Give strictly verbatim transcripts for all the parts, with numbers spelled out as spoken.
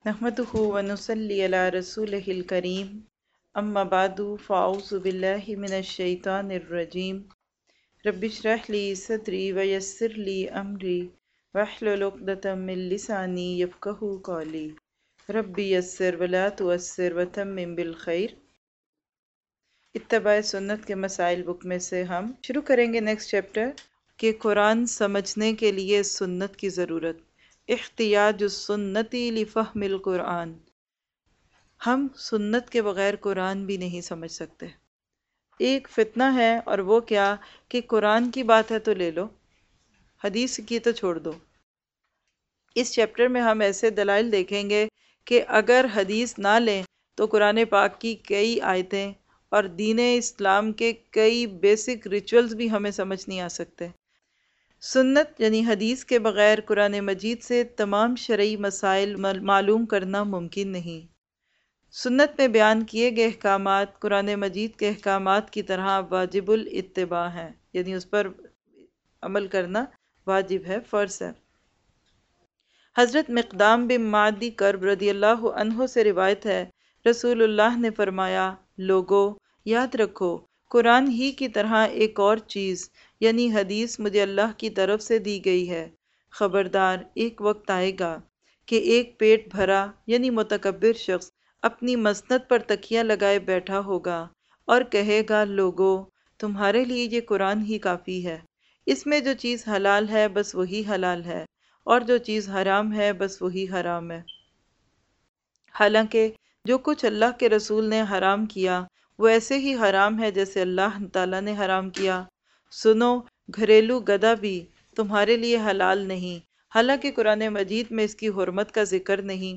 نحمدہ ونصلی علی رسولہ الکریم اما بعد فاعوذ باللہ من الشیطان الرجیم رب اشرح لی صدری ویسر لی امری واحلل عقدۃ من لسانی یفقہوا قولی رب یسر ولا تعسر وتمم بالخیر۔ اتباع سنت کے مسائل بک میں سے ہم شروع کریں گے نیکسٹ چیپٹر کہ قرآن سمجھنے کے لیے سنت کی ضرورت، احتیاج السنتی لفہم القرآن۔ ہم سنت کے بغیر قرآن بھی نہیں سمجھ سکتے۔ ایک فتنہ ہے اور وہ کیا کہ قرآن کی بات ہے تو لے لو، حدیث کی تو چھوڑ دو۔ اس چیپٹر میں ہم ایسے دلائل دیکھیں گے کہ اگر حدیث نہ لیں تو قرآن پاک کی کئی آیتیں اور دین اسلام کے کئی بیسک ریچولز بھی ہمیں سمجھ نہیں آ سکتے۔ سنت یعنی حدیث کے بغیر قرآن مجید سے تمام شرعی مسائل معلوم کرنا ممکن نہیں۔ سنت میں بیان کیے گئے احکامات قرآن مجید کے احکامات کی طرح واجب الاتباع ہیں، یعنی اس پر عمل کرنا واجب ہے، فرض ہے۔ حضرت مقدام بن معدی کرب رضی اللہ عنہ سے روایت ہے، رسول اللہ نے فرمایا، لوگو یاد رکھو قرآن ہی کی طرح ایک اور چیز یعنی حدیث مجھے اللہ کی طرف سے دی گئی ہے۔ خبردار، ایک وقت آئے گا کہ ایک پیٹ بھرا یعنی متکبر شخص اپنی مسند پر تکیہ لگائے بیٹھا ہوگا اور کہے گا، لوگو تمہارے لیے یہ قرآن ہی کافی ہے، اس میں جو چیز حلال ہے بس وہی حلال ہے اور جو چیز حرام ہے بس وہی حرام ہے۔ حالانکہ جو کچھ اللہ کے رسول نے حرام کیا وہ ایسے ہی حرام ہے جیسے اللہ تعالیٰ نے حرام کیا۔ سنو، گھریلو گدھا بھی تمہارے لیے حلال نہیں، حالانکہ قرآن مجید میں اس کی حرمت کا ذکر نہیں۔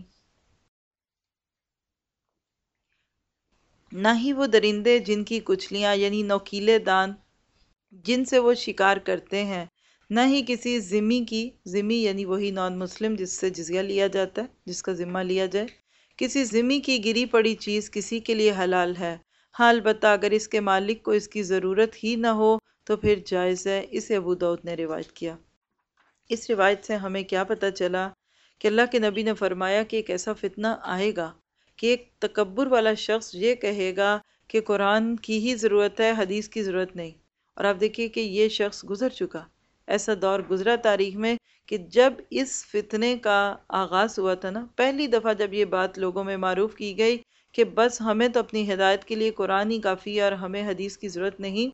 نہ ہی وہ درندے جن کی کچلیاں یعنی نوکیلے دان جن سے وہ شکار کرتے ہیں، نہ ہی کسی ذمہ کی، ذمہ یعنی وہی نان مسلم جس سے جزیہ لیا جاتا ہے، جس کا ذمہ لیا جائے، کسی ذمہ کی گری پڑی چیز کسی کے لیے حلال ہے، ہاں البتہ اگر اس کے مالک کو اس کی ضرورت ہی نہ ہو تو پھر جائز ہے۔ اسے ابو داؤد نے روایت کیا۔ اس روایت سے ہمیں کیا پتہ چلا کہ اللہ کے نبی نے فرمایا کہ ایک ایسا فتنہ آئے گا کہ ایک تکبر والا شخص یہ کہے گا کہ قرآن کی ہی ضرورت ہے، حدیث کی ضرورت نہیں۔ اور آپ دیکھیے کہ یہ شخص گزر چکا، ایسا دور گزرا تاریخ میں کہ جب اس فتنے کا آغاز ہوا تھا نا، پہلی دفعہ جب یہ بات لوگوں میں معروف کی گئی کہ بس ہمیں تو اپنی ہدایت کے لیے قرآن ہی کافی ہے اور ہمیں حدیث کی ضرورت نہیں،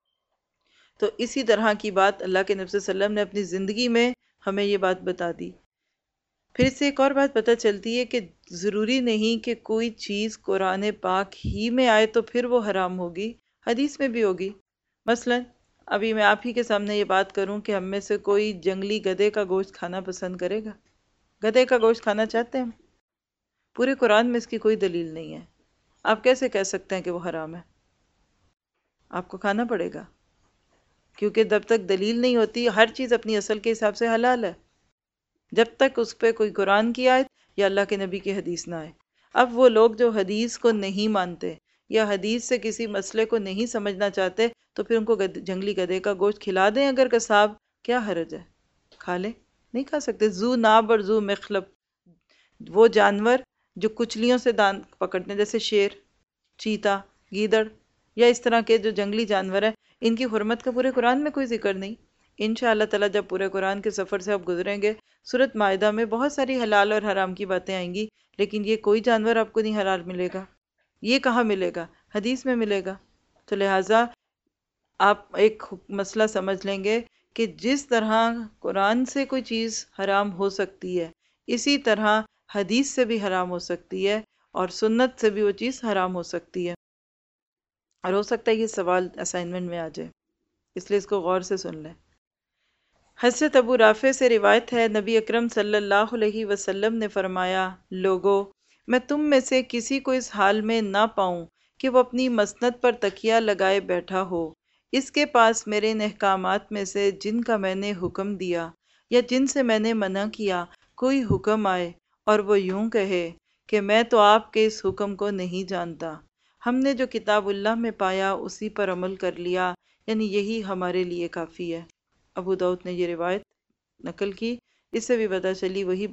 تو اسی طرح کی بات اللہ کے نبی صلی اللہ علیہ وسلم نے اپنی زندگی میں ہمیں یہ بات بتا دی۔ پھر اس سے ایک اور بات پتہ چلتی ہے کہ ضروری نہیں کہ کوئی چیز قرآن پاک ہی میں آئے تو پھر وہ حرام ہوگی، حدیث میں بھی ہوگی۔ مثلا ابھی میں آپ ہی کے سامنے یہ بات کروں کہ ہم میں سے کوئی جنگلی گدھے کا گوشت کھانا پسند کرے گا؟ گدھے کا گوشت کھانا چاہتے ہیں؟ پورے قرآن میں اس کی کوئی دلیل نہیں ہے، آپ کیسے کہہ سکتے ہیں کہ وہ حرام ہے؟ آپ کو کھانا پڑے گا، کیونکہ جب تک دلیل نہیں ہوتی ہر چیز اپنی اصل کے حساب سے حلال ہے، جب تک اس پہ کوئی قرآن کی آیت یا اللہ کے نبی کی حدیث نہ آئے۔ اب وہ لوگ جو حدیث کو نہیں مانتے یا حدیث سے کسی مسئلے کو نہیں سمجھنا چاہتے تو پھر ان کو جنگلی گدھے کا گوشت کھلا دیں، اگر قصاب، کیا حرج ہے؟ کھا لیں، نہیں کھا سکتے۔ ذو ناب اور ذو مخلب، وہ جانور جو کچلیوں سے دان پکڑتے ہیں جیسے شیر، چیتا، گیدڑ یا اس طرح کے جو جنگلی جانور ہیں، ان کی حرمت کا پورے قرآن میں کوئی ذکر نہیں۔ انشاءاللہ تعالیٰ جب پورے قرآن کے سفر سے آپ گزریں گے، سورۃ مائدہ میں بہت ساری حلال اور حرام کی باتیں آئیں گی، لیکن یہ کوئی جانور آپ کو نہیں حلال ملے گا۔ یہ کہاں ملے گا؟ حدیث میں ملے گا۔ تو لہٰذا آپ ایک مسئلہ سمجھ لیں گے کہ جس طرح قرآن سے کوئی چیز حرام ہو سکتی ہے، اسی طرح حدیث سے بھی حرام ہو سکتی ہے اور سنت سے بھی وہ چیز حرام ہو سکتی ہے۔ اور ہو سکتا ہے یہ سوال اسائنمنٹ میں آ جائے، اس لیے اس کو غور سے سن لیں۔ حضرت ابو رافع سے روایت ہے، نبی اکرم صلی اللہ علیہ وسلم نے فرمایا، لوگو میں تم میں سے کسی کو اس حال میں نہ پاؤں کہ وہ اپنی مسند پر تکیہ لگائے بیٹھا ہو، اس کے پاس میرے ان احکامات میں سے جن کا میں نے حکم دیا یا جن سے میں نے منع کیا کوئی حکم آئے اور وہ یوں کہے کہ میں تو آپ کے اس حکم کو نہیں جانتا، ہم نے جو کتاب اللہ میں پایا اسی پر عمل کر لیا، یعنی یہی ہمارے لیے کافی ہے۔ ابو داؤد نے یہ روایت نقل کی۔ اس سے بھی پتہ چلی وہی بات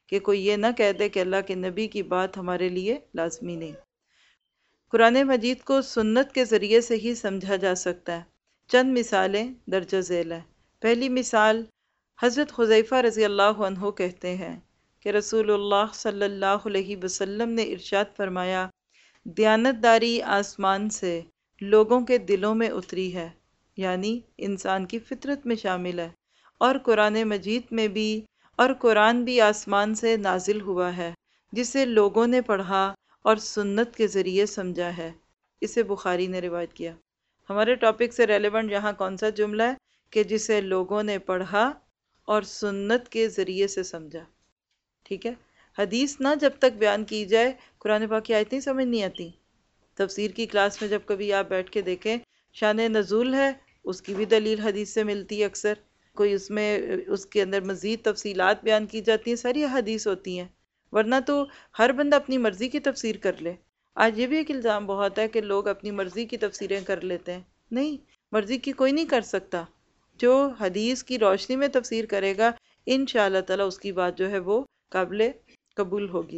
کہ کوئی یہ نہ کہہ دے کہ اللہ کے نبی کی بات ہمارے لیے لازمی نہیں۔ قرآن مجید کو سنت کے ذریعے سے ہی سمجھا جا سکتا ہے۔ چند مثالیں درجہ ذیل ہیں۔ پہلی مثال، حضرت حذیفہ رضی اللہ عنہ کہتے ہیں کہ رسول اللہ صلی اللہ علیہ وسلم نے ارشاد فرمایا، دیانتداری آسمان سے لوگوں کے دلوں میں اتری ہے، یعنی انسان کی فطرت میں شامل ہے، اور قرآن مجید میں بھی، اور قرآن بھی آسمان سے نازل ہوا ہے جسے لوگوں نے پڑھا اور سنت کے ذریعے سمجھا ہے۔ اسے بخاری نے روایت کیا۔ ہمارے ٹاپک سے ریلیونٹ یہاں کون سا جملہ ہے کہ جسے لوگوں نے پڑھا اور سنت کے ذریعے سے سمجھا، ٹھیک ہے۔ حدیث نہ جب تک بیان کی جائے قرآن پاک کی آیتیں سمجھ نہیں آتی۔ تفسیر کی کلاس میں جب کبھی آپ بیٹھ کے دیکھیں، شان نزول ہے، اس کی بھی دلیل حدیث سے ملتی ہے اکثر، کوئی اس میں اس کے اندر مزید تفصیلات بیان کی جاتی ہیں، ساری حدیث ہوتی ہیں، ورنہ تو ہر بندہ اپنی مرضی کی تفسیر کر لے۔ آج یہ بھی ایک الزام بہت ہے کہ لوگ اپنی مرضی کی تفسیریں کر لیتے ہیں۔ نہیں، مرضی کی کوئی نہیں کر سکتا۔ جو حدیث کی روشنی میں تفسیر کرے گا، انشاءاللہ تعالی اس کی بات جو ہے وہ قابل قبول ہوگی۔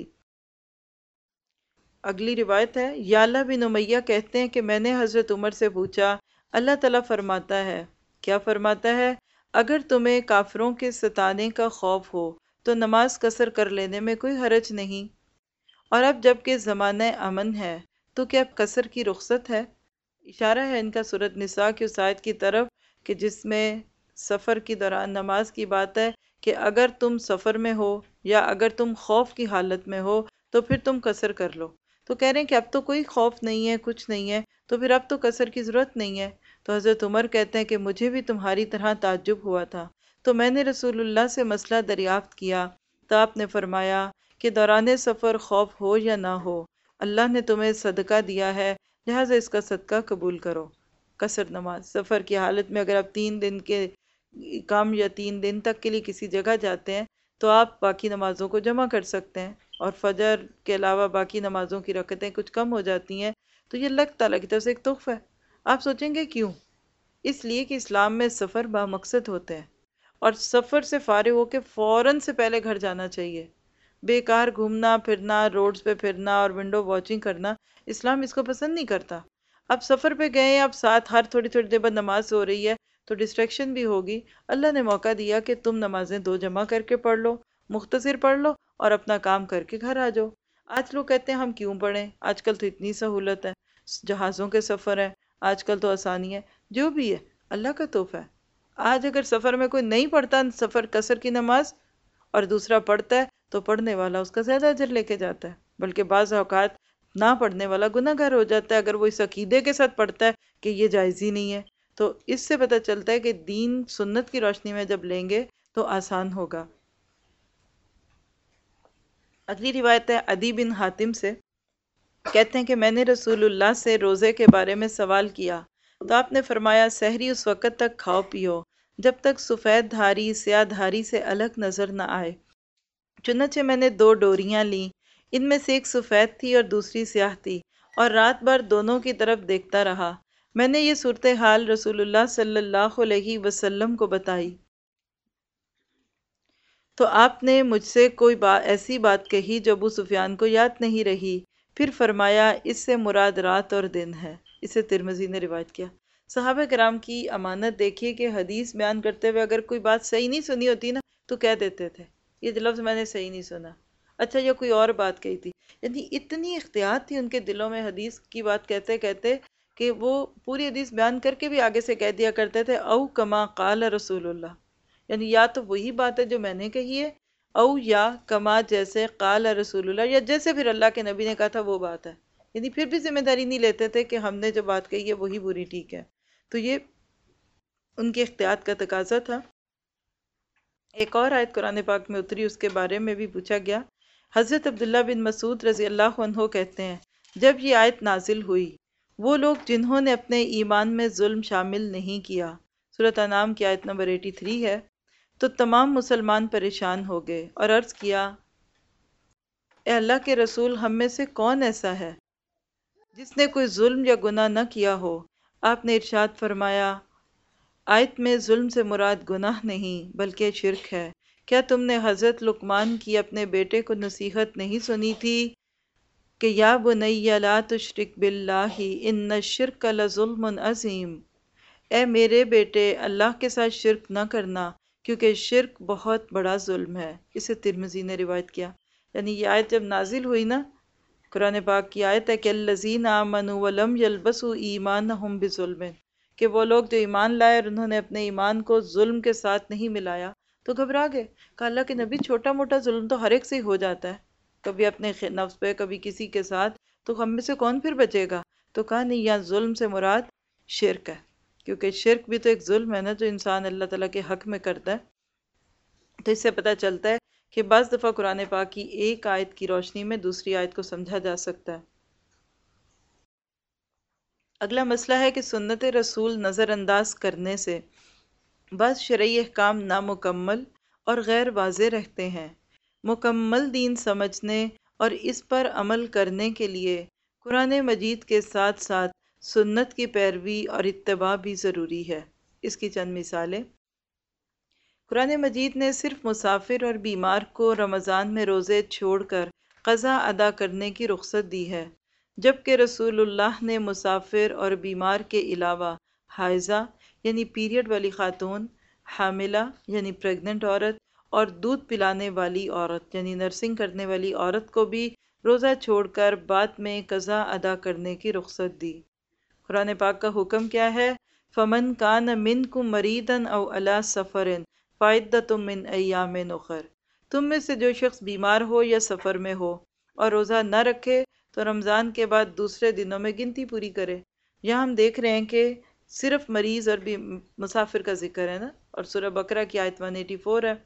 اگلی روایت ہے، یعلا بن امیہ کہتے ہیں کہ میں نے حضرت عمر سے پوچھا، اللہ تعالیٰ فرماتا ہے، کیا فرماتا ہے؟ اگر تمہیں کافروں کے ستانے کا خوف ہو تو نماز قصر کر لینے میں کوئی حرج نہیں، اور اب جب کہ زمانہ امن ہے تو کیا قصر کی رخصت ہے؟ اشارہ ہے ان کا سورۃ نساء کی اس آیت کی طرف کہ جس میں سفر کی دوران نماز کی بات ہے کہ اگر تم سفر میں ہو یا اگر تم خوف کی حالت میں ہو تو پھر تم قصر کر لو۔ تو کہہ رہے ہیں کہ اب تو کوئی خوف نہیں ہے، کچھ نہیں ہے، تو پھر اب تو قصر کی ضرورت نہیں ہے۔ تو حضرت عمر کہتے ہیں کہ مجھے بھی تمہاری طرح تعجب ہوا تھا، تو میں نے رسول اللہ سے مسئلہ دریافت کیا تو آپ نے فرمایا کہ دوران سفر خوف ہو یا نہ ہو، اللہ نے تمہیں صدقہ دیا ہے، لہٰذا اس کا صدقہ قبول کرو۔ قصر نماز سفر کی حالت میں اگر آپ تین دن کے کام یا تین دن تک کے لیے کسی جگہ جاتے ہیں تو آپ باقی نمازوں کو جمع کر سکتے ہیں، اور فجر کے علاوہ باقی نمازوں کی رکعتیں کچھ کم ہو جاتی ہیں، تو یہ اللہ تعالیٰ کی طرف سے ایک تحفہ ہے۔ آپ سوچیں گے کیوں؟ اس لیے کہ اسلام میں سفر بامقصد ہوتے ہیں، اور سفر سے فارغ ہو کے فوراً سے پہلے گھر جانا چاہیے۔ بیکار گھومنا پھرنا، روڈز پہ پھرنا اور ونڈو واچنگ کرنا، اسلام اس کو پسند نہیں کرتا۔ اب سفر پہ گئے، اب ساتھ ہر تھوڑی تھوڑی دیر بعد نماز ہو رہی ہے تو ڈسٹریکشن بھی ہوگی۔ اللہ نے موقع دیا کہ تم نمازیں دو جمع کر کے پڑھ لو، مختصر پڑھ لو اور اپنا کام کر کے گھر آ جاؤ۔ آج لوگ کہتے ہیں ہم کیوں پڑھیں، آج کل تو اتنی سہولت ہے، جہازوں کے سفر ہے، آج کل تو آسانی ہے۔ جو بھی ہے اللہ کا تحفہ ہے۔ آج اگر سفر میں کوئی نہیں پڑھتا سفر قصر کی نماز اور دوسرا پڑھتا ہے تو پڑھنے والا اس کا زیادہ اجر لے کے جاتا ہے، بلکہ بعض اوقات نہ پڑھنے والا گناہ گار ہو جاتا ہے اگر وہ اس عقیدے کے ساتھ پڑھتا ہے کہ یہ جائز ہی نہیں ہے۔ تو اس سے پتہ چلتا ہے کہ دین سنت کی روشنی میں جب لیں گے تو آسان ہوگا۔ اگلی روایت ہے عدی بن حاتم سے، کہتے ہیں کہ میں نے رسول اللہ سے روزے کے بارے میں سوال کیا تو آپ نے فرمایا سحری اس وقت تک کھاؤ پیو جب تک سفید دھاری سیاہ دھاری سے الگ نظر نہ آئے۔ چنانچہ میں نے دو ڈوریاں لیں، ان میں سے ایک سفید تھی اور دوسری سیاہ تھی، اور رات بھر دونوں کی طرف دیکھتا رہا۔ میں نے یہ صورتحال رسول اللہ صلی اللہ علیہ وسلم کو بتائی تو آپ نے مجھ سے کوئی بات ایسی بات کہی جو ابو سفیان کو یاد نہیں رہی، پھر فرمایا اس سے مراد رات اور دن ہے۔ اسے ترمذی نے روایت کیا۔ صحابہ کرام کی امانت دیکھیے کہ حدیث بیان کرتے ہوئے اگر کوئی بات صحیح نہیں سنی ہوتی نا تو کہہ دیتے تھے یہ لفظ میں نے صحیح نہیں سنا، اچھا یا کوئی اور بات کہی تھی۔ یعنی اتنی احتیاط تھی ان کے دلوں میں حدیث کی بات کہتے کہتے کہ وہ پوری حدیث بیان کر کے بھی آگے سے کہہ دیا کرتے تھے او کما قال رسول اللہ، یعنی یا تو وہی بات ہے جو میں نے کہی ہے، او یا کما جیسے قال رسول اللہ، یا جیسے پھر اللہ کے نبی نے کہا تھا وہ بات ہے۔ یعنی پھر بھی ذمہ داری نہیں لیتے تھے کہ ہم نے جو بات کہی ہے وہی بری ٹھیک ہے۔ تو یہ ان کی احتیاط کا تقاضا تھا۔ ایک اور آیت قرآن پاک میں اتری، اس کے بارے میں بھی پوچھا گیا۔ حضرت عبداللہ بن مسعود رضی اللہ عنہ کہتے ہیں جب یہ آیت نازل ہوئی، وہ لوگ جنہوں نے اپنے ایمان میں ظلم شامل نہیں کیا، سورۃ انعام کی آیت نمبر تراسی ہے، تو تمام مسلمان پریشان ہو گئے اور عرض کیا اے اللہ کے رسول، ہم میں سے کون ایسا ہے جس نے کوئی ظلم یا گناہ نہ کیا ہو؟ آپ نے ارشاد فرمایا آیت میں ظلم سے مراد گناہ نہیں بلکہ شرک ہے، کیا تم نے حضرت لقمان کی اپنے بیٹے کو نصیحت نہیں سنی تھی کہ یا بنی لا تشرک باللہ ان الشرک لظلم عظیم، اے میرے بیٹے اللہ کے ساتھ شرک نہ کرنا کیونکہ شرک بہت بڑا ظلم ہے۔ اسے ترمذی نے روایت کیا۔ یعنی یہ آیت جب نازل ہوئی نا، قرآن پاک کی آیت ہے کہ الذین آمنوا ولم یلبسوا ایمانہم بظلم، کہ وہ لوگ جو ایمان لائے اور انہوں نے اپنے ایمان کو ظلم کے ساتھ نہیں ملایا تو گھبرا گئے۔ کہ اللہ کے نبی چھوٹا موٹا ظلم تو ہر ایک سے ہی ہو جاتا ہے، کبھی اپنے نفس پہ، کبھی کسی کے ساتھ، تو ہم میں سے کون پھر بچے گا؟ تو کہا نہیں، یہاں ظلم سے مراد شرک ہے، کیونکہ شرک بھی تو ایک ظلم ہے نا جو انسان اللہ تعالیٰ کے حق میں کرتا ہے۔ تو اس سے پتہ چلتا ہے کہ بعض دفعہ قرآن پاک کی ایک آیت کی روشنی میں دوسری آیت کو سمجھا جا سکتا ہے۔ اگلا مسئلہ ہے کہ سنت رسول نظر انداز کرنے سے بعض شرعی احکام نامکمل اور غیر واضح رہتے ہیں۔ مکمل دین سمجھنے اور اس پر عمل کرنے کے لیے قرآن مجید کے ساتھ ساتھ سنت کی پیروی اور اتباع بھی ضروری ہے۔ اس کی چند مثالیں: قرآن مجید نے صرف مسافر اور بیمار کو رمضان میں روزے چھوڑ کر قضا ادا کرنے کی رخصت دی ہے، جبکہ رسول اللہ نے مسافر اور بیمار کے علاوہ حائضہ یعنی پیریڈ والی خاتون، حاملہ یعنی پریگننٹ عورت، اور دودھ پلانے والی عورت یعنی نرسنگ کرنے والی عورت کو بھی روزہ چھوڑ کر بعد میں قضا ادا کرنے کی رخصت دی۔ قرآن پاک کا حکم کیا ہے؟ فَمَنْ كَانَ مِنْكُمْ مَرِيضًا أَوْ عَلَىٰ سَفَرٍ فَعِدَّةٌ مِّنْ أَيَّامٍ أُخَرَ، تم میں سے جو شخص بیمار ہو یا سفر میں ہو اور روزہ نہ رکھے تو رمضان کے بعد دوسرے دنوں میں گنتی پوری کرے۔ یہاں ہم دیکھ رہے ہیں کہ صرف مریض اور بھی مسافر کا ذکر ہے نا، اور سورہ بقرہ کی آیت ایک سو چوراسی ہے۔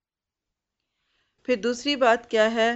پھر دوسری بات کیا ہے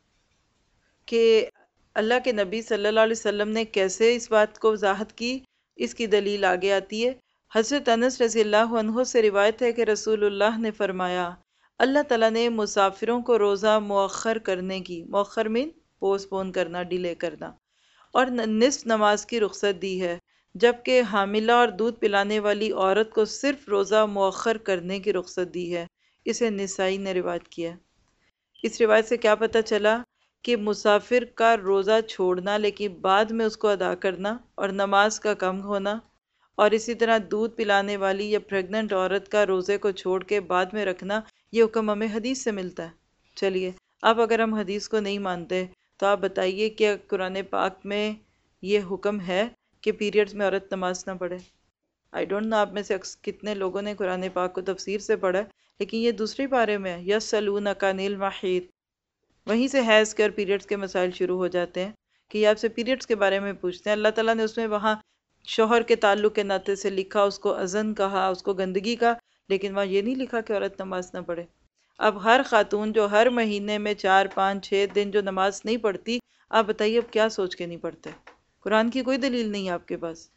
کہ اللہ کے نبی صلی اللہ علیہ وسلم نے کیسے اس بات کو وضاحت کی، اس کی دلیل آگے آتی ہے۔ حضرت انس رضی اللہ عنہ سے روایت ہے کہ رسول اللہ نے فرمایا، اللہ تعالیٰ نے مسافروں کو روزہ مؤخر کرنے کی، مؤخر مین پوسٹ پون کرنا، ڈیلے کرنا، اور نصف نماز کی رخصت دی ہے، جبکہ حاملہ اور دودھ پلانے والی عورت کو صرف روزہ مؤخر کرنے کی رخصت دی ہے۔ اسے نسائی نے روایت کیا۔ اس روایت سے کیا پتہ چلا کہ مسافر کا روزہ چھوڑنا لیکن بعد میں اس کو ادا کرنا، اور نماز کا کم ہونا، اور اسی طرح دودھ پلانے والی یا پریگننٹ عورت کا روزے کو چھوڑ کے بعد میں رکھنا، یہ حکم ہمیں حدیث سے ملتا ہے۔ چلیے اب اگر ہم حدیث کو نہیں مانتے تو آپ بتائیے کہ قرآن پاک میں یہ حکم ہے کہ پیریڈز میں عورت نماز نہ پڑھے؟ آئی ڈونٹ نو آپ میں سے کتنے لوگوں نے قرآن پاک کو تفسیر سے پڑھا ہے، لیکن یہ دوسری پارے میں ہے، یسألونک عن المحیض، وہیں سے حیض کے اور پیریڈز کے مسائل شروع ہو جاتے ہیں کہ یہ آپ سے پیریڈز کے بارے میں پوچھتے ہیں۔ اللہ تعالیٰ نے اس میں وہاں شوہر کے تعلق کے ناطے سے لکھا، اس کو اذن کہا، اس کو گندگی کا، لیکن وہاں یہ نہیں لکھا کہ عورت نماز نہ پڑھے۔ اب ہر خاتون جو ہر مہینے میں چار پانچ چھ دن جو نماز نہیں پڑھتی، آپ بتائیے اب کیا سوچ کے نہیں پڑھتے؟ قرآن کی کوئی دلیل نہیں ہے آپ کے پاس۔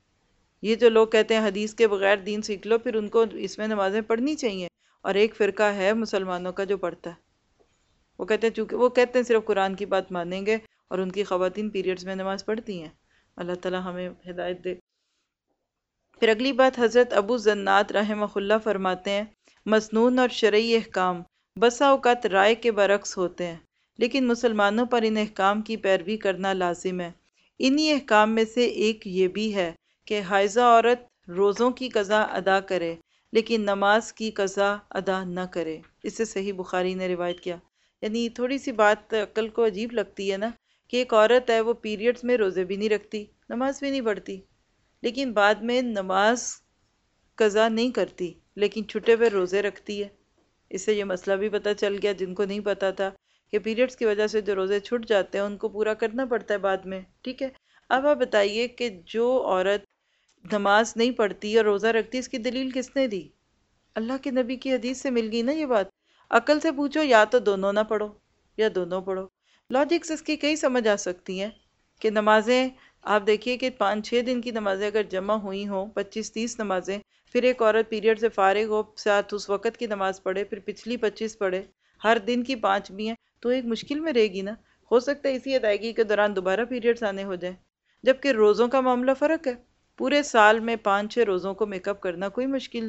یہ جو لوگ کہتے ہیں حدیث کے بغیر دین سیکھ لو، پھر ان کو اس میں نمازیں پڑھنی چاہیے، اور ایک فرقہ ہے مسلمانوں کا جو پڑھتا ہے، وہ کہتے ہیں چونکہ وہ کہتے ہیں صرف قرآن کی بات مانیں گے، اور ان کی خواتین پیریڈز میں نماز پڑھتی ہیں۔ اللہ تعالیٰ ہمیں ہدایت دے۔ پھر اگلی بات، حضرت ابو زناد رحمہ اللہ فرماتے ہیں، مسنون اور شرعی احکام بسا اوقات رائے کے برعکس ہوتے ہیں، لیکن مسلمانوں پر ان احکام کی پیروی کرنا لازم ہے۔ انہی احکام میں سے ایک یہ بھی ہے کہ حائضہ عورت روزوں کی قضا ادا کرے لیکن نماز کی قضا ادا نہ کرے۔ اس سے صحیح بخاری نے روایت کیا۔ یعنی تھوڑی سی بات عقل کو عجیب لگتی ہے نا، کہ ایک عورت ہے وہ پیریڈز میں روزے بھی نہیں رکھتی، نماز بھی نہیں پڑھتی، لیکن بعد میں نماز قضا نہیں کرتی لیکن چھٹے ہوئے روزے رکھتی ہے۔ اس سے یہ مسئلہ بھی پتہ چل گیا جن کو نہیں پتا تھا کہ پیریڈز کی وجہ سے جو روزے چھٹ جاتے ہیں ان کو پورا کرنا پڑتا ہے بعد میں، ٹھیک ہے۔ اب آپ بتائیے کہ جو عورت نماز نہیں پڑھتی اور روزہ رکھتی، اس کی دلیل کس نے دی؟ اللہ کے نبی کی حدیث سے مل گئی نا یہ بات۔ عقل سے پوچھو، یا تو دونوں نہ پڑھو یا دونوں پڑھو۔ لاجکس اس کی کئی سمجھ آ سکتی ہیں کہ نمازیں آپ دیکھیے کہ پانچ چھ دن کی نمازیں اگر جمع ہوئی ہوں، پچیس تیس نمازیں، پھر ایک عورت پیریڈ سے فارغ ہو، ساتھ اس وقت کی نماز پڑھے، پھر پچھلی پچیس پڑھے، ہر دن کی پانچ بھی ہیں، تو ایک مشکل میں رہے گی نا۔ ہو سکتا ہے اسی ادائیگی کے دوران دوبارہ پیریڈز آنے ہو جائیں، جبکہ روزوں کا معاملہ فرق ہے۔ پورے سال میں پانچ چھ روزوں کو میک اپ کرنا کوئی مشکل نہیں۔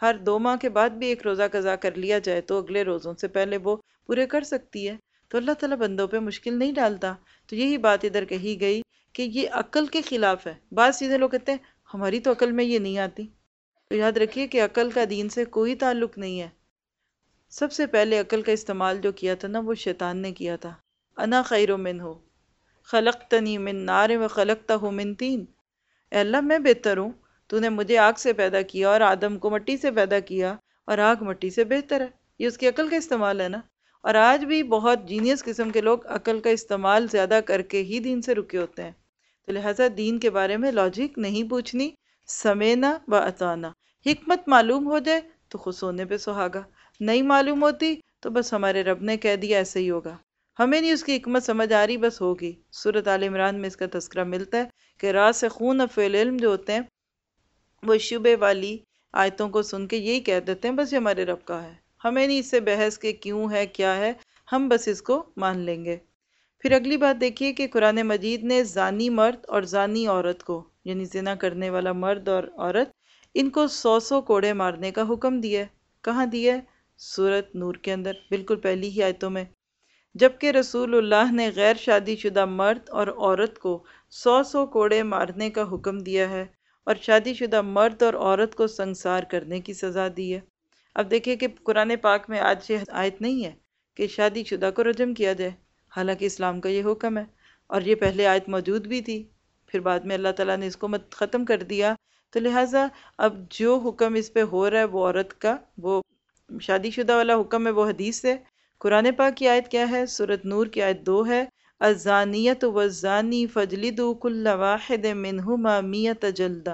ہر دو ماہ کے بعد بھی ایک روزہ قضا کر لیا جائے تو اگلے روزوں سے پہلے وہ پورے کر سکتی ہے۔ تو اللہ تعالیٰ بندوں پہ مشکل نہیں ڈالتا۔ تو یہی بات ادھر کہی گئی کہ یہ عقل کے خلاف ہے۔ بعض چیزیں لوگ کہتے ہیں ہماری تو عقل میں یہ نہیں آتی، تو یاد رکھیے کہ عقل کا دین سے کوئی تعلق نہیں ہے۔ سب سے پہلے عقل کا استعمال جو کیا تھا نا وہ شیطان نے کیا تھا۔ انا خیر منہ خلقتنی من نار و خلقتہ من طین، اے اللہ میں بہتر ہوں، تو نے مجھے آگ سے پیدا کیا اور آدم کو مٹی سے پیدا کیا، اور آگ مٹی سے بہتر ہے۔ یہ اس کی عقل کا استعمال ہے نا۔ اور آج بھی بہت جینیس قسم کے لوگ عقل کا استعمال زیادہ کر کے ہی دین سے رکے ہوتے ہیں۔ تو لہٰذا دین کے بارے میں لاجک نہیں پوچھنی، سمینا و اطانا۔ حکمت معلوم ہو جائے تو خوش ہونے پہ سہاگا، نہیں معلوم ہوتی تو بس ہمارے رب نے کہہ دیا ایسے ہی ہوگا، ہمیں نہیں اس کی حکمت سمجھ آ رہی، بس ہوگی۔ سورۃ آل عمران میں اس کا تذکرہ ملتا ہے کہ راسخون فی العلم جو ہوتے ہیں وہ شبہ والی آیتوں کو سن کے یہی کہہ دیتے ہیں بس یہ ہمارے رب کا ہے، ہمیں نہیں اس سے بحث کہ کیوں ہے کیا ہے، ہم بس اس کو مان لیں گے۔ پھر اگلی بات دیکھیے کہ قرآن مجید نے زانی مرد اور زانی عورت کو، یعنی زنا کرنے والا مرد اور عورت، ان کو سو سو کوڑے مارنے کا حکم دیا ہے۔ کہاں دیا ہے؟ سورۃ نور کے اندر، بالکل پہلی ہی آیتوں میں۔ جبکہ رسول اللہ نے غیر شادی شدہ مرد اور عورت کو سو سو کوڑے مارنے کا حکم دیا ہے، اور شادی شدہ مرد اور عورت کو سنگسار کرنے کی سزا دی ہے۔ اب دیکھیں کہ قرآن پاک میں آج یہ آیت نہیں ہے کہ شادی شدہ کو رجم کیا جائے، حالانکہ اسلام کا یہ حکم ہے، اور یہ پہلے آیت موجود بھی تھی، پھر بعد میں اللہ تعالیٰ نے اس کو مت ختم کر دیا۔ تو لہٰذا اب جو حکم اس پہ ہو رہا ہے وہ عورت کا، وہ شادی شدہ والا حکم ہے، وہ حدیث ہے۔ قرآن پاک کی آیت کیا ہے؟ سورۃ نور کی آیت دو ہے، الزانیۃ والزانی فاجلدوا کل واحد منہما مئۃ جلدہ۔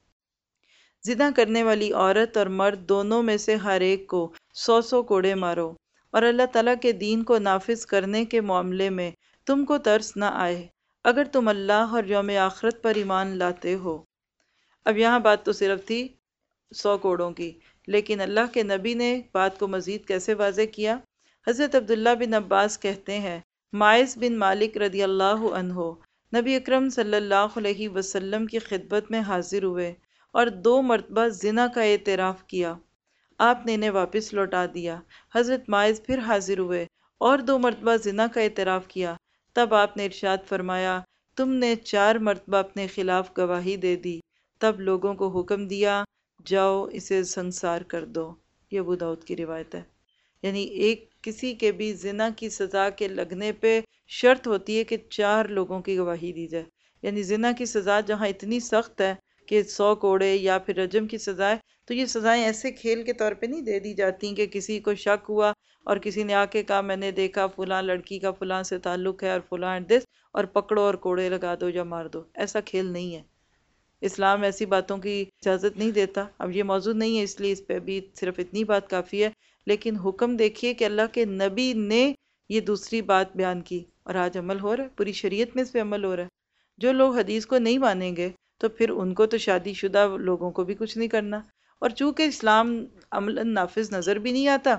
زنا کرنے والی عورت اور مرد دونوں میں سے ہر ایک کو سو سو کوڑے مارو، اور اللہ تعالیٰ کے دین کو نافذ کرنے کے معاملے میں تم کو ترس نہ آئے اگر تم اللہ اور یوم آخرت پر ایمان لاتے ہو۔ اب یہاں بات تو صرف تھی سو کوڑوں کی، لیکن اللہ کے نبی نے بات کو مزید کیسے واضح کیا؟ حضرت عبداللہ بن عباس کہتے ہیں ماعز بن مالک رضی اللہ عنہ نبی اکرم صلی اللہ علیہ وسلم کی خدمت میں حاضر ہوئے اور دو مرتبہ زنا کا اعتراف کیا، آپ نے انہیں واپس لوٹا دیا۔ حضرت ماعز پھر حاضر ہوئے اور دو مرتبہ زنا کا اعتراف کیا، تب آپ نے ارشاد فرمایا تم نے چار مرتبہ اپنے خلاف گواہی دے دی، تب لوگوں کو حکم دیا جاؤ اسے سنسار کر دو۔ یہ ابو داؤد کی روایت ہے۔ یعنی ایک کسی کے بھی زنا کی سزا کے لگنے پہ شرط ہوتی ہے کہ چار لوگوں کی گواہی دی جائے۔ یعنی زنا کی سزا جہاں اتنی سخت ہے کہ سو کوڑے یا پھر رجم کی سزائے، تو یہ سزائیں ایسے کھیل کے طور پہ نہیں دے دی جاتی کہ کسی کو شک ہوا اور کسی نے آ کے کہا میں نے دیکھا فلاں لڑکی کا فلاں سے تعلق ہے اور فلاں دس، اور پکڑو اور کوڑے لگا دو یا مار دو۔ ایسا کھیل نہیں ہے، اسلام ایسی باتوں کی اجازت نہیں دیتا۔ اب یہ موضوع نہیں ہے اس لیے اس پہ بھی صرف اتنی بات کافی ہے، لیکن حکم دیکھیے کہ اللہ کے نبی نے یہ دوسری بات بیان کی، اور آج عمل ہو رہا ہے، پوری شریعت میں اس پہ عمل ہو رہا ہے۔ جو لوگ حدیث کو نہیں مانیں گے تو پھر ان کو تو شادی شدہ لوگوں کو بھی کچھ نہیں کرنا، اور چونکہ اسلام عملاً نافذ نظر بھی نہیں آتا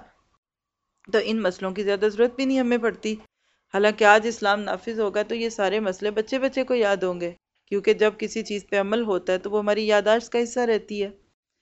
تو ان مسئلوں کی زیادہ ضرورت بھی نہیں ہمیں پڑتی۔ حالانکہ آج اسلام نافذ ہوگا تو یہ سارے مسئلے بچے بچے کو یاد ہوں گے، کیونکہ جب کسی چیز پہ عمل ہوتا ہے تو وہ ہماری یادداشت کا حصہ رہتی ہے۔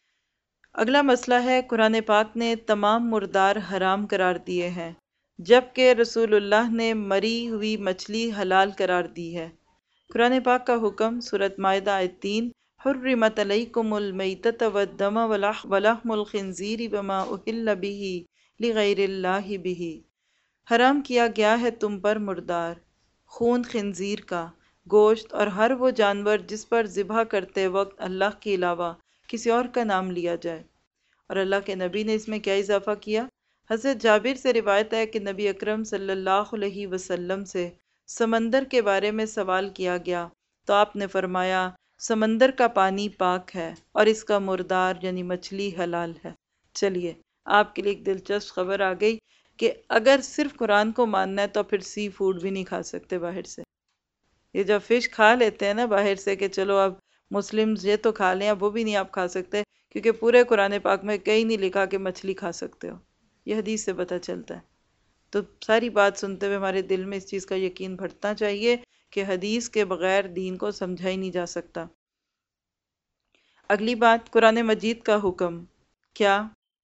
اگلا مسئلہ ہے قرآن پاک نے تمام مردار حرام قرار دیے ہیں، جبکہ رسول اللہ نے مری ہوئی مچھلی حلال قرار دی ہے۔ قرآن پاک کا حکم سورۃ مائدہ آیت تین، حرمت علیکم المیتۃ والدم ولحم الخنزیر وما اہل بہ لغیر اللہ بہ، حرام کیا گیا ہے تم پر مردار، خون خنزیر کا، گوشت اور ہر وہ جانور جس پر ذبح کرتے وقت اللہ کے علاوہ کسی اور کا نام لیا جائے۔ اور اللہ کے نبی نے اس میں کیا اضافہ کیا؟ حضرت جابر سے روایت ہے کہ نبی اکرم صلی اللہ علیہ وسلم سے سمندر کے بارے میں سوال کیا گیا تو آپ نے فرمایا سمندر کا پانی پاک ہے اور اس کا مردار یعنی مچھلی حلال ہے۔ چلیے آپ کے لیے ایک دلچسپ خبر آ گئی کہ اگر صرف قرآن کو ماننا ہے تو پھر سی فوڈ بھی نہیں کھا سکتے باہر سے۔ یہ جب فش کھا لیتے ہیں نا باہر سے کہ چلو اب مسلم یہ تو کھا لیں، اب وہ بھی نہیں آپ کھا سکتے، کیونکہ پورے قرآن پاک میں کہیں نہیں لکھا کہ مچھلی کھا سکتے ہو، یہ حدیث سے پتہ چلتا ہے۔ تو ساری بات سنتے ہوئے ہمارے دل میں اس چیز کا یقین بڑھنا چاہیے کہ حدیث کے بغیر دین کو سمجھا ہی نہیں جا سکتا۔ اگلی بات قرآن مجید کا حکم، کیا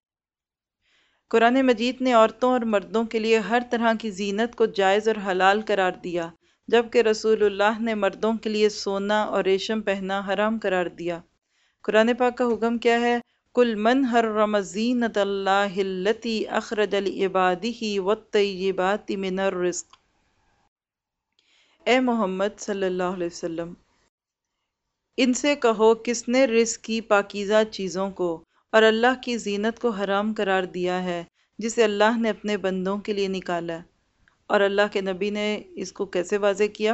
قرآن مجید نے عورتوں اور مردوں کے لیے ہر طرح کی زینت کو جائز اور حلال قرار دیا، جبکہ رسول اللہ نے مردوں کے لیے سونا اور ریشم پہننا حرام قرار دیا۔ قرآن پاک کا حکم کیا ہے؟ قُلْ مَنْ حَرَّمَ زِینَةَ اللَّهِ الَّتِي أَخْرَجَ لِعِبَادِهِ وَالطَّیِّبَاتِ مِنَ الرِّزْقِ۔ اے محمد صلی اللہ علیہ وسلم، ان سے کہو کس نے رزق کی پاکیزہ چیزوں کو اور اللہ کی زینت کو حرام قرار دیا ہے جسے اللہ نے اپنے بندوں کے لیے نکالا ہے، اور اللہ کے نبی نے اس کو کیسے واضح کیا؟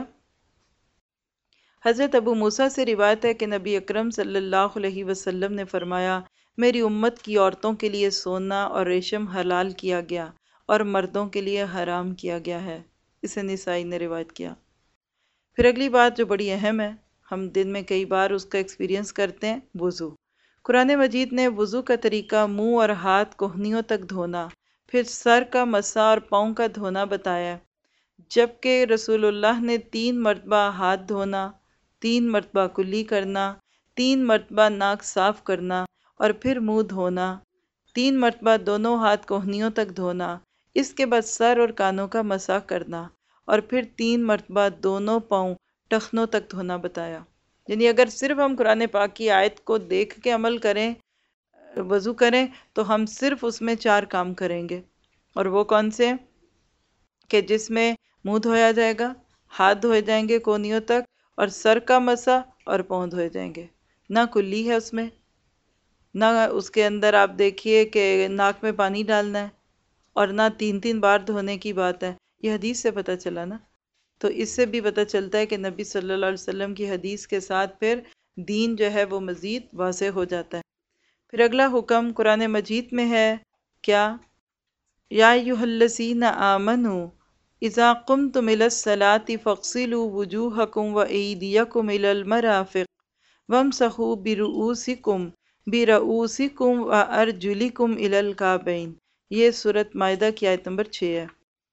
حضرت ابو موسیٰ سے روایت ہے کہ نبی اکرم صلی اللہ علیہ وسلم نے فرمایا، میری امت کی عورتوں کے لیے سونا اور ریشم حلال کیا گیا اور مردوں کے لیے حرام کیا گیا ہے۔ اسے نسائی نے روایت کیا۔ پھر اگلی بات جو بڑی اہم ہے، ہم دن میں کئی بار اس کا ایکسپیرینس کرتے ہیں، وضو۔ قرآن مجید نے وضو کا طریقہ منہ اور ہاتھ کوہنیوں تک دھونا، پھر سر کا مسا اور پاؤں کا دھونا بتایا، جبکہ رسول اللہ نے تین مرتبہ ہاتھ دھونا، تین مرتبہ کلی کرنا، تین مرتبہ ناک صاف کرنا اور پھر منہ دھونا، تین مرتبہ دونوں ہاتھ کوہنیوں تک دھونا، اس کے بعد سر اور کانوں کا مسح کرنا، اور پھر تین مرتبہ دونوں پاؤں ٹخنوں تک دھونا بتایا۔ یعنی اگر صرف ہم قرآن پاک کی آیت کو دیکھ کے عمل کریں، وضو کریں، تو ہم صرف اس میں چار کام کریں گے، اور وہ کون سے ہیں؟ کہ جس میں منہ دھویا جائے گا، ہاتھ دھوئے جائیں گے کونیوں تک، اور سر کا مسح اور پاؤں دھوئے جائیں گے۔ نہ کلی ہے اس میں، نہ اس کے اندر آپ دیکھیے کہ ناک میں پانی ڈالنا ہے، اور نہ تین تین بار دھونے کی بات ہے۔ یہ حدیث سے پتہ چلا نا، تو اس سے بھی پتہ چلتا ہے کہ نبی صلی اللہ علیہ وسلم کی حدیث کے ساتھ پھر دین جو ہے وہ مزید واضح ہو جاتا ہے۔ پھر اگلا حکم قرآن مجید میں ہے کیا؟ یا ایھا الذین آمنوا اذا قمتم الی الصلاۃ فاغسلوا وجوہکم وایدیکم الی المرافق وامسحوا برؤوسکم برؤوسکم وارجلکم الی الکعبین۔ یہ سورۃ مائدہ کی آیت نمبر چھ ہے۔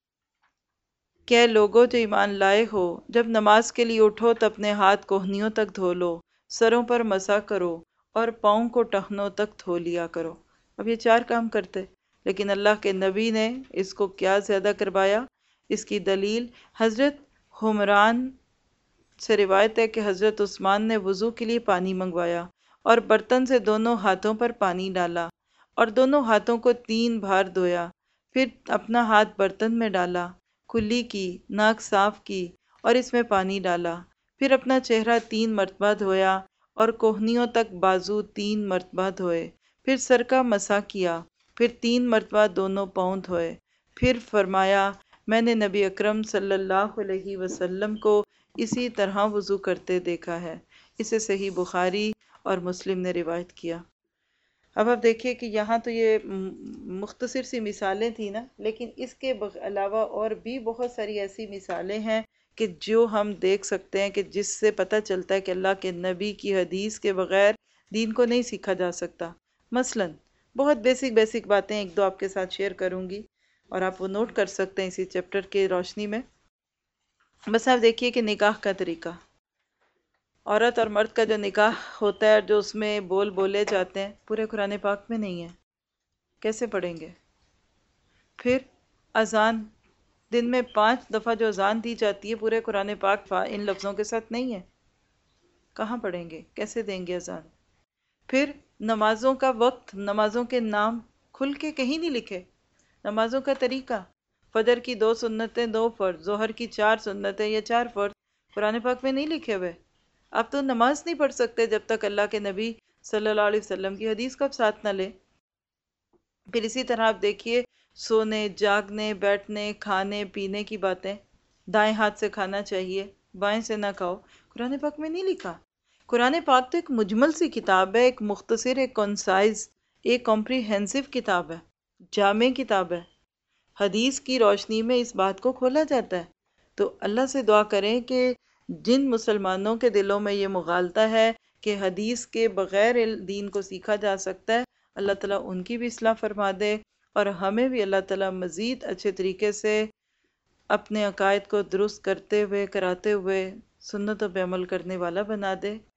کہ لوگوں جو ایمان لائے ہو، جب نماز کے لیے اٹھو تو اپنے ہاتھ کوہنیوں تک دھو لو، سروں پر مسح کرو اور پاؤں کو ٹخنوں تک دھو لیا کرو۔ اب یہ چار کام کرتے، لیکن اللہ کے نبی نے اس کو کیا زیادہ کروایا؟ اس کی دلیل حضرت حمران سے روایت ہے کہ حضرت عثمان نے وضو کے لیے پانی منگوایا اور برتن سے دونوں ہاتھوں پر پانی ڈالا اور دونوں ہاتھوں کو تین بار دھویا، پھر اپنا ہاتھ برتن میں ڈالا، کلی کی، ناک صاف کی اور اس میں پانی ڈالا، پھر اپنا چہرہ تین مرتبہ دھویا اور کوہنیوں تک بازو تین مرتبہ دھوئے، پھر سر کا مسح کیا، پھر تین مرتبہ دونوں پاؤں دھوئے، پھر فرمایا میں نے نبی اکرم صلی اللہ علیہ وسلم کو اسی طرح وضو کرتے دیکھا ہے۔ اسے صحیح بخاری اور مسلم نے روایت کیا۔ اب آپ دیکھیے کہ یہاں تو یہ مختصر سی مثالیں تھیں نا، لیکن اس کے علاوہ اور بھی بہت ساری ایسی مثالیں ہیں کہ جو ہم دیکھ سکتے ہیں کہ جس سے پتہ چلتا ہے کہ اللہ کے نبی کی حدیث کے بغیر دین کو نہیں سیکھا جا سکتا۔ مثلاً بہت بیسک بیسک باتیں ایک دو آپ کے ساتھ شیئر کروں گی، اور آپ وہ نوٹ کر سکتے ہیں اسی چیپٹر کے روشنی میں۔ بس آپ دیکھیے کہ نکاح کا طریقہ، عورت اور مرد کا جو نکاح ہوتا ہے، جو اس میں بول بولے جاتے ہیں، پورے قرآن پاک میں نہیں ہے۔ کیسے پڑھیں گے؟ پھر اذان، دن میں پانچ دفعہ جو اذان دی جاتی ہے، پورے قرآن پاک ان لفظوں کے ساتھ نہیں ہے۔ کہاں پڑھیں گے؟ کیسے دیں گے اذان؟ پھر نمازوں کا وقت، نمازوں کے نام کھل کے کہیں نہیں لکھے۔ نمازوں کا طریقہ، فجر کی دو سنتیں، دو فرض، ظہر کی چار سنتیں یا چار فرض، قرآن پاک میں نہیں لکھے ہوئے۔ آپ تو نماز نہیں پڑھ سکتے جب تک اللہ کے نبی صلی اللہ علیہ وسلم کی حدیث کا ساتھ نہ لے۔ پھر اسی طرح آپ دیکھیے سونے، جاگنے، بیٹھنے، کھانے پینے کی باتیں، دائیں ہاتھ سے کھانا چاہیے، بائیں سے نہ کھاؤ، قرآن پاک میں نہیں لکھا۔ قرآن پاک تو ایک مجمل سی کتاب ہے، ایک مختصر، ایک کنسائز، ایک کمپریہنسو کتاب ہے، جامع کتاب ہے۔ حدیث کی روشنی میں اس بات کو کھولا جاتا ہے۔ تو اللہ سے دعا کریں کہ جن مسلمانوں کے دلوں میں یہ مغالطہ ہے کہ حدیث کے بغیر دین کو سیکھا جا سکتا ہے، اللہ تعالیٰ ان کی بھی اصلاح فرما دے، اور ہمیں بھی اللہ تعالیٰ مزید اچھے طریقے سے اپنے عقائد کو درست کرتے ہوئے، کراتے ہوئے سنتوں پہ عمل کرنے والا بنا دے۔